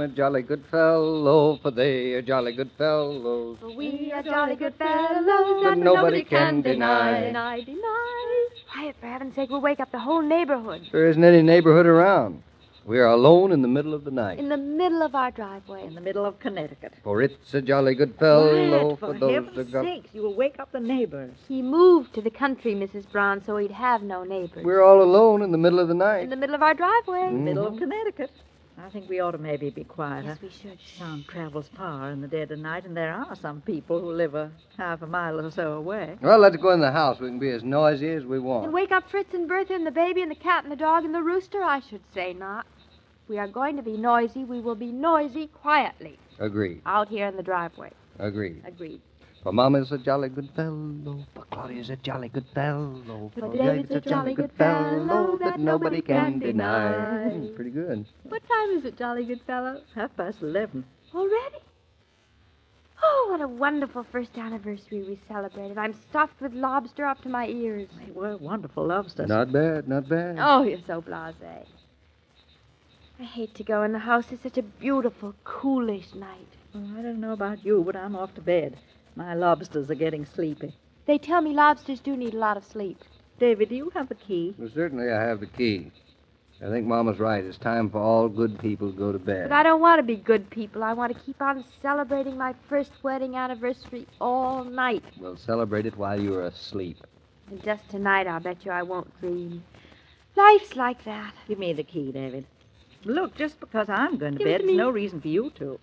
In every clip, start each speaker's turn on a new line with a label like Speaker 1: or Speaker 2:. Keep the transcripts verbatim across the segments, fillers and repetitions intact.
Speaker 1: a jolly good fellow, for they are jolly good fellows.
Speaker 2: For we are jolly good fellows
Speaker 1: that nobody can deny.
Speaker 2: Deny, deny. Quiet, for heaven's sake, we'll wake up the whole neighborhood.
Speaker 1: There isn't any neighborhood around. We are alone in the middle of the night.
Speaker 2: In the middle of our driveway.
Speaker 3: In the middle of Connecticut.
Speaker 1: For it's a jolly good fellow,
Speaker 3: Quiet, for,
Speaker 1: for those
Speaker 3: heaven's
Speaker 1: that go...
Speaker 3: sakes, you will wake up the neighbors.
Speaker 2: He moved to the country, Missus Brown, so he'd have no neighbors.
Speaker 1: We're all alone in the middle of the night.
Speaker 2: In the middle of our driveway.
Speaker 1: Mm.
Speaker 3: Middle of Connecticut. I think we ought to maybe be quieter.
Speaker 2: Yes, we should.
Speaker 3: Sound travels far in the dead of night, and there are some people who live a half a mile or so away.
Speaker 1: Well, let's go in the house. We can be as noisy as we want.
Speaker 2: And wake up Fritz and Bertha and the baby and the cat and the dog and the rooster? I should say not. If we are going to be noisy, we will be noisy quietly.
Speaker 1: Agreed.
Speaker 2: Out here in the driveway.
Speaker 1: Agreed.
Speaker 2: Agreed.
Speaker 1: For Mama's a jolly good fellow, for Claudia's a jolly good fellow,
Speaker 2: for David's a jolly good fellow that nobody can deny.
Speaker 1: Hmm, pretty good.
Speaker 2: What time is it, jolly good fellow?
Speaker 3: Half past eleven.
Speaker 2: Already? Oh, what a wonderful first anniversary we celebrated. I'm stuffed with lobster up to my ears.
Speaker 3: They were wonderful lobsters.
Speaker 1: Not bad, not bad.
Speaker 2: Oh, you're so blasé. I hate to go in the house. It's such a beautiful, coolish night.
Speaker 3: Well, I don't know about you, but I'm off to bed. My lobsters are getting sleepy.
Speaker 2: They tell me lobsters do need a lot of sleep.
Speaker 3: David, do you have the key?
Speaker 1: Well, certainly I have the key. I think Mama's right. It's time for all good people to go to bed.
Speaker 2: But I don't want to be good people. I want to keep on celebrating my first wedding anniversary all night.
Speaker 1: We'll celebrate it while you're asleep.
Speaker 2: And just tonight, I'll bet you I won't dream. Life's like that.
Speaker 3: Give me the key, David. Look, just because I'm going to
Speaker 2: Give it
Speaker 3: bed,
Speaker 2: to
Speaker 3: it's
Speaker 2: me.
Speaker 3: no reason for you to.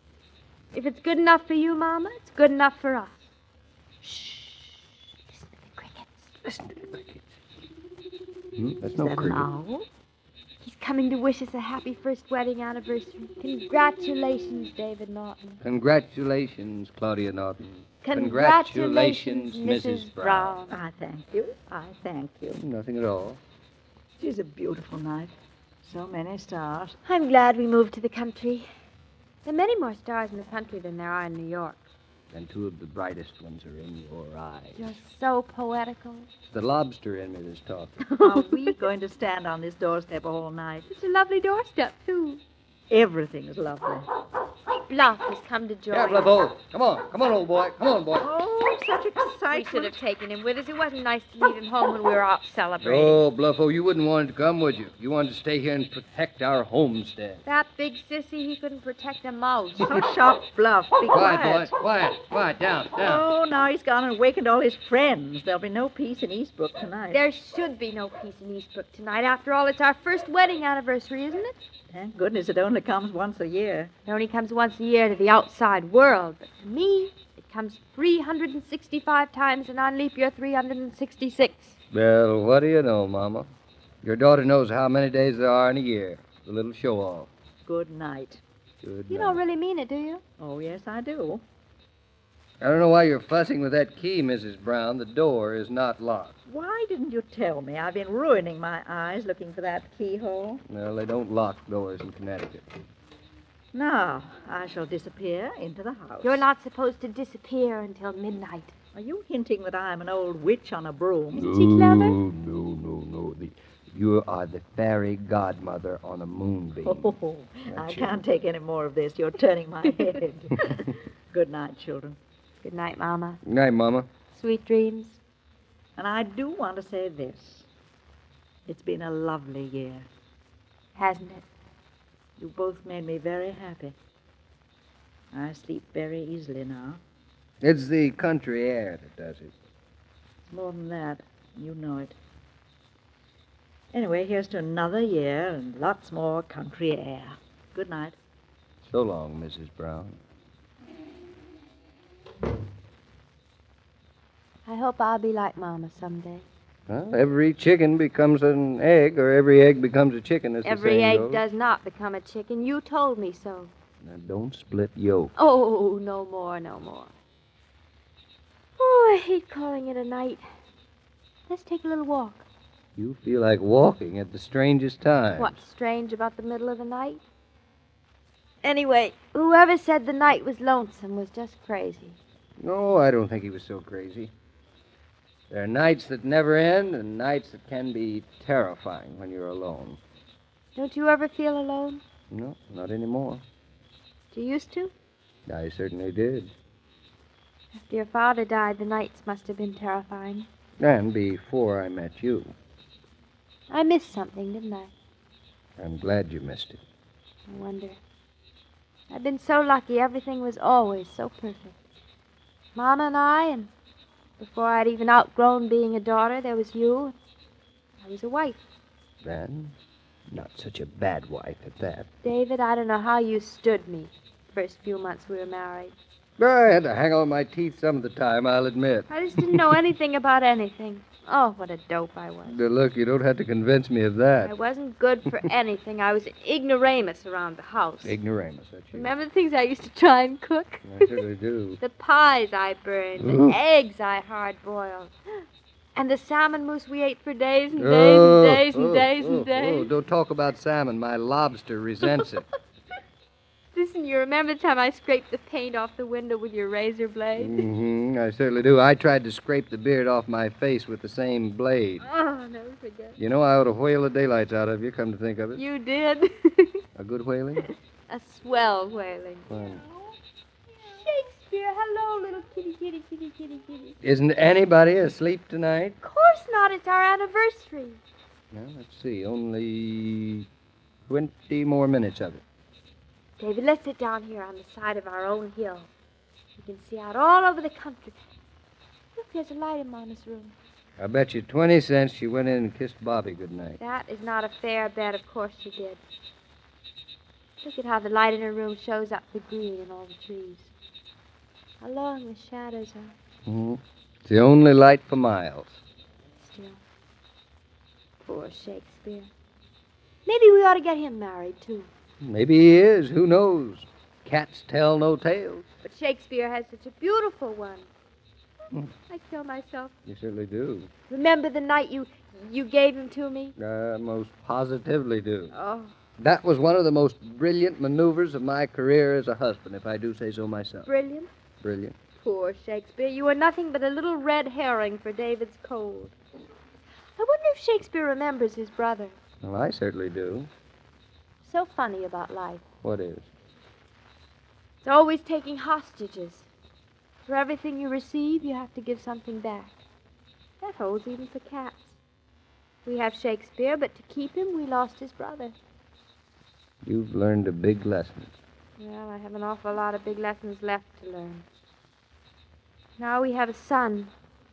Speaker 2: If it's good enough for you, Mama, it's good enough for us. Shh. Listen to the crickets.
Speaker 1: Listen to the crickets. Hmm? That's
Speaker 3: Is
Speaker 1: no
Speaker 3: that an
Speaker 1: cricket.
Speaker 3: owl?
Speaker 2: He's coming to wish us a happy first wedding anniversary. Congratulations, David Norton.
Speaker 1: Congratulations, Claudia Norton.
Speaker 2: Congratulations, Missus Brown.
Speaker 3: I thank you. I thank you.
Speaker 1: Nothing at all.
Speaker 3: It's a beautiful night. So many stars.
Speaker 2: I'm glad we moved to the country. There are many more stars in the country than there are in New York.
Speaker 1: And two of the brightest ones are in your eyes.
Speaker 2: You're so poetical.
Speaker 1: It's the lobster in me that's talking.
Speaker 3: Are we going to stand on this doorstep all night?
Speaker 2: It's a lovely doorstep, too.
Speaker 3: Everything is lovely.
Speaker 2: Bluff has come to join
Speaker 1: Careful,
Speaker 2: us.
Speaker 1: Bo. Come on. Come on, old boy. Come on, boy.
Speaker 3: Oh, such
Speaker 2: We
Speaker 3: excitement.
Speaker 2: should have taken him with us. It wasn't nice to leave him home when we were out celebrating.
Speaker 1: Oh, Bluffo, you wouldn't want him to come, would you? You wanted to stay here and protect our homestead.
Speaker 2: That big sissy, he couldn't protect a mouse.
Speaker 3: Hush up, Bluff. Be
Speaker 1: Quiet,
Speaker 3: quiet.
Speaker 1: boy. Quiet. Quiet. Down. Down.
Speaker 3: Oh, now he's gone and awakened all his friends. There'll be no peace in Eastbrook tonight.
Speaker 2: There should be no peace in Eastbrook tonight. After all, it's our first wedding anniversary, isn't it?
Speaker 3: Thank goodness it only comes once a year.
Speaker 2: It only comes once a year to the outside world, but to me, it comes three hundred sixty-five times, and on leap year three hundred sixty-six.
Speaker 1: Well, what do you know, Mama? Your daughter knows how many days there are in a year. The little show-off.
Speaker 3: Good night.
Speaker 1: Good
Speaker 2: You
Speaker 1: night.
Speaker 2: don't really mean it, do you?
Speaker 3: Oh, yes, I do.
Speaker 1: I don't know why you're fussing with that key, Missus Brown. The door is not locked.
Speaker 3: Why didn't you tell me? I've been ruining my eyes looking for that keyhole.
Speaker 1: Well, they don't lock doors in Connecticut.
Speaker 3: Now, I shall disappear into the house.
Speaker 2: You're not supposed to disappear until midnight.
Speaker 3: Are you hinting that I'm an old witch on a broom?
Speaker 2: Isn't she clever?
Speaker 1: No, no, no, no. The, you are the fairy godmother on a moonbeam.
Speaker 3: Oh, I
Speaker 1: That's it.
Speaker 3: can't take any more of this. You're turning my head. Good night, children.
Speaker 2: Good night, Mama.
Speaker 1: Good night, Mama.
Speaker 2: Sweet dreams.
Speaker 3: And I do want to say this. It's been a lovely year.
Speaker 2: Hasn't it?
Speaker 3: You both made me very happy. I sleep very easily now.
Speaker 1: It's the country air that does it.
Speaker 3: More than that, you know it. Anyway, here's to another year and lots more country air. Good night.
Speaker 1: So long, Missus Brown.
Speaker 2: I hope I'll be like Mama someday.
Speaker 1: Well, every chicken becomes an egg, or every egg becomes a chicken, as the
Speaker 2: Every
Speaker 1: saying
Speaker 2: egg
Speaker 1: goes.
Speaker 2: does not become a chicken. You told me so.
Speaker 1: Now, don't split yolk.
Speaker 2: Oh, no more, no more. Oh, I hate calling it a night. Let's take a little walk.
Speaker 1: You feel like walking at the strangest time.
Speaker 2: What's strange about the middle of the night? Anyway, whoever said the night was lonesome was just crazy.
Speaker 1: No, I don't think he was so crazy. There are nights that never end and nights that can be terrifying when you're alone.
Speaker 2: Don't you ever feel alone?
Speaker 1: No, not anymore.
Speaker 2: You used to?
Speaker 1: I certainly did.
Speaker 2: After your father died, the nights must have been terrifying.
Speaker 1: And before I met you.
Speaker 2: I missed something, didn't I?
Speaker 1: I'm glad you missed it.
Speaker 2: I wonder. I've been so lucky. Everything was always so perfect. Mama and I, and before I'd even outgrown being a daughter, there was you. I was a wife.
Speaker 1: Then, not such a bad wife at that.
Speaker 2: David, I don't know how you stood me the first few months we were married.
Speaker 1: I had to hang on my teeth some of the time, I'll admit.
Speaker 2: I just didn't know anything about anything. Oh, what a dope I was.
Speaker 1: Now, look, you don't have to convince me of that.
Speaker 2: I wasn't good for anything. I was an ignoramus around the house.
Speaker 1: Ignoramus, that's you.
Speaker 2: Remember the things I used to try and cook?
Speaker 1: I certainly do.
Speaker 2: The pies I burned,
Speaker 1: Ooh.
Speaker 2: the eggs I hard-boiled, and the salmon mousse we ate for days and days
Speaker 1: Oh,
Speaker 2: and days and
Speaker 1: oh,
Speaker 2: days
Speaker 1: oh,
Speaker 2: and days.
Speaker 1: Oh, don't talk about salmon. My lobster resents it.
Speaker 2: Listen, you remember the time I scraped the paint off the window with your razor blade?
Speaker 1: Mm-hmm, I certainly do. I tried to scrape the beard off my face with the same blade.
Speaker 2: Oh, I'll never forget.
Speaker 1: You know, I ought to whale the daylights out of you, come to think of it.
Speaker 2: You did.
Speaker 1: A good whaling?
Speaker 2: A swell whaling.
Speaker 1: Fine.
Speaker 2: Shakespeare, hello, little kitty, kitty, kitty, kitty, kitty.
Speaker 1: Isn't anybody asleep tonight?
Speaker 2: Of course not. It's our anniversary.
Speaker 1: Well, let's see. Only twenty more minutes of it.
Speaker 2: David, let's sit down here on the side of our own hill. We can see out all over the country. Look, there's a light in Mama's room.
Speaker 1: I bet you twenty cents she went in and kissed Bobby goodnight.
Speaker 2: That is not a fair bet. Of course she did. Look at how the light in her room shows up the green in all the trees. How long the shadows are.
Speaker 1: Mm-hmm. It's the only light for miles.
Speaker 2: Still. Poor Shakespeare. Maybe we ought to get him married, too.
Speaker 1: Maybe he is. Who knows? Cats tell no tales.
Speaker 2: But Shakespeare has such a beautiful one.
Speaker 1: Hmm.
Speaker 2: I kill myself.
Speaker 1: You certainly do.
Speaker 2: Remember the night you you gave him to me?
Speaker 1: I most positively do.
Speaker 2: Oh.
Speaker 1: That was one of the most brilliant maneuvers of my career as a husband, if I do say so myself.
Speaker 2: Brilliant.
Speaker 1: Brilliant.
Speaker 2: Poor Shakespeare. You were nothing but a little red herring for David's cold. I wonder if Shakespeare remembers his brother.
Speaker 1: Well, I certainly do.
Speaker 2: So funny about life.
Speaker 1: What is?
Speaker 2: It's always taking hostages. For everything you receive, you have to give something back. That holds even for cats. We have Shakespeare, but to keep him, we lost his brother.
Speaker 1: You've learned a big lesson.
Speaker 2: Well, I have an awful lot of big lessons left to learn. Now we have a son.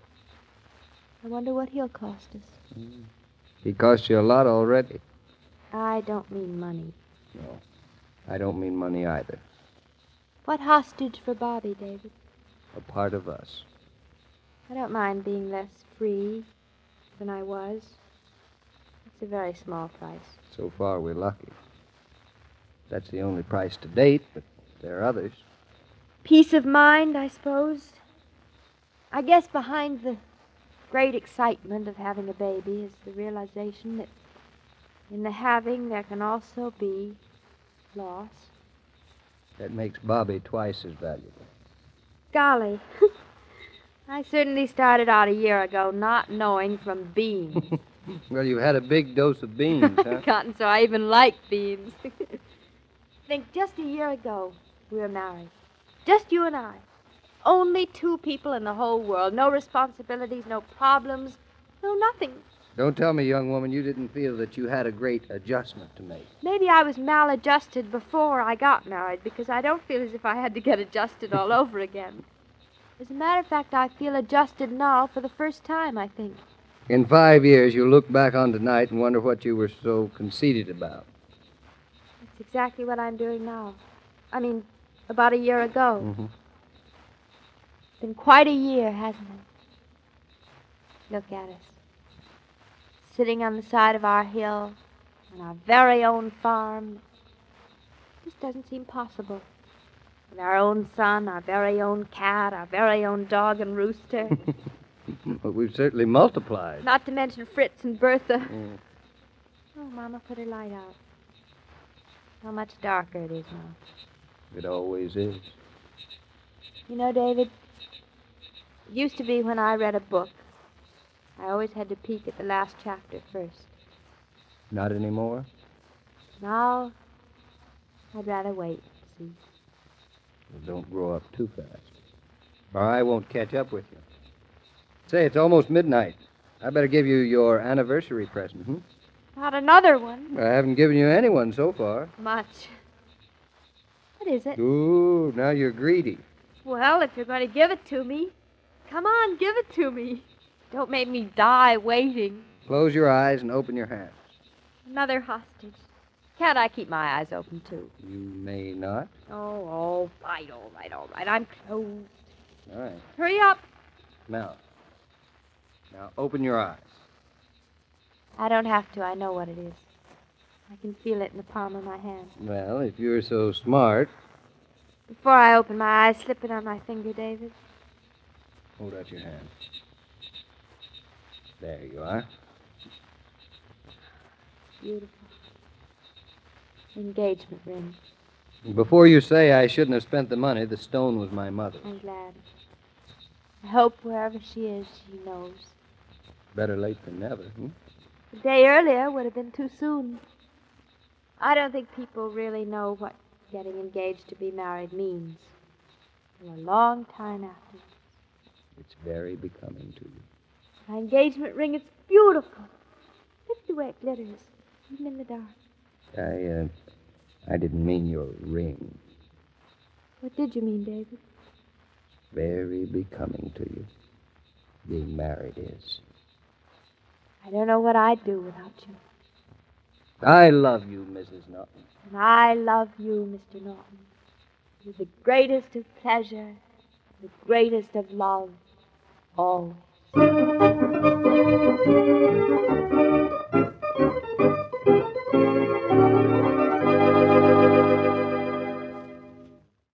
Speaker 2: I wonder what he'll cost us.
Speaker 1: Mm. He cost you a lot already.
Speaker 2: I don't mean money.
Speaker 1: No, I don't mean money either.
Speaker 2: What hostage for Bobby, David?
Speaker 1: A part of us.
Speaker 2: I don't mind being less free than I was. It's a very small price.
Speaker 1: So far, we're lucky. That's the only price to date, but there are others.
Speaker 2: Peace of mind, I suppose. I guess behind the great excitement of having a baby is the realization that in the having there can also be loss.
Speaker 1: That makes Bobby twice as valuable.
Speaker 2: Golly. I certainly started out a year ago not knowing from beans.
Speaker 1: Well, you've had a big dose of beans, huh?
Speaker 2: I've gotten so I even like beans. Think, just a year ago, we were married. Just you and I. Only two people in the whole world. No responsibilities, no problems, no nothing.
Speaker 1: Don't tell me, young woman, you didn't feel that you had a great adjustment to make.
Speaker 2: Maybe I was maladjusted before I got married because I don't feel as if I had to get adjusted all over again. As a matter of fact, I feel adjusted now for the first time, I think.
Speaker 1: In five years, you'll look back on tonight and wonder what you were so conceited about.
Speaker 2: That's exactly what I'm doing now. I mean, about a year ago.
Speaker 1: Mm-hmm.
Speaker 2: It's been quite a year, hasn't it? Look at us. Sitting on the side of our hill, on our very own farm. This doesn't seem possible. With our own son, our very own cat, our very own dog and rooster.
Speaker 1: But we've certainly multiplied.
Speaker 2: Not to mention Fritz and Bertha.
Speaker 1: Mm.
Speaker 2: Oh, Mama put her light out. How much darker it is now.
Speaker 1: It always is.
Speaker 2: You know, David, it used to be when I read a book, I always had to peek at the last chapter first.
Speaker 1: Not anymore?
Speaker 2: Now, I'd rather wait, see.
Speaker 1: Well, don't grow up too fast, or I won't catch up with you. Say, it's almost midnight. I better give you your anniversary present, hmm?
Speaker 2: Not another one.
Speaker 1: I haven't given you any one so far.
Speaker 2: Much. What is it?
Speaker 1: Ooh, now you're greedy.
Speaker 2: Well, if you're going to give it to me, come on, give it to me. Don't make me die waiting.
Speaker 1: Close your eyes and open your hands.
Speaker 2: Another hostage. Can't I keep my eyes open, too?
Speaker 1: You may not.
Speaker 2: Oh, all right, all right, all right. I'm closed.
Speaker 1: All right.
Speaker 2: Hurry up.
Speaker 1: Now. Now, open your eyes.
Speaker 2: I don't have to. I know what it is. I can feel it in the palm of my hand.
Speaker 1: Well, if you're so smart,
Speaker 2: Before I open my eyes, slip it on my finger, David.
Speaker 1: hold out your hand. There you are.
Speaker 2: Beautiful. Engagement ring.
Speaker 1: Before you say I shouldn't have spent the money, the stone was my mother's.
Speaker 2: I'm glad. I hope wherever she is, she knows.
Speaker 1: Better late than never, hmm?
Speaker 2: A day earlier would have been too soon. I don't think people really know what getting engaged to be married means. For a long time afterwards.
Speaker 1: It's very becoming to you.
Speaker 2: My engagement ring, it's beautiful. Look at the way it glitters, even in the dark.
Speaker 1: I, uh, I didn't mean your ring.
Speaker 2: What did you mean, David?
Speaker 1: Very becoming to you. Being married is.
Speaker 2: I don't know what I'd do without you.
Speaker 1: I love you, Missus Norton.
Speaker 2: And I love you, Mister Norton. You're the greatest of pleasure, the greatest of love, always.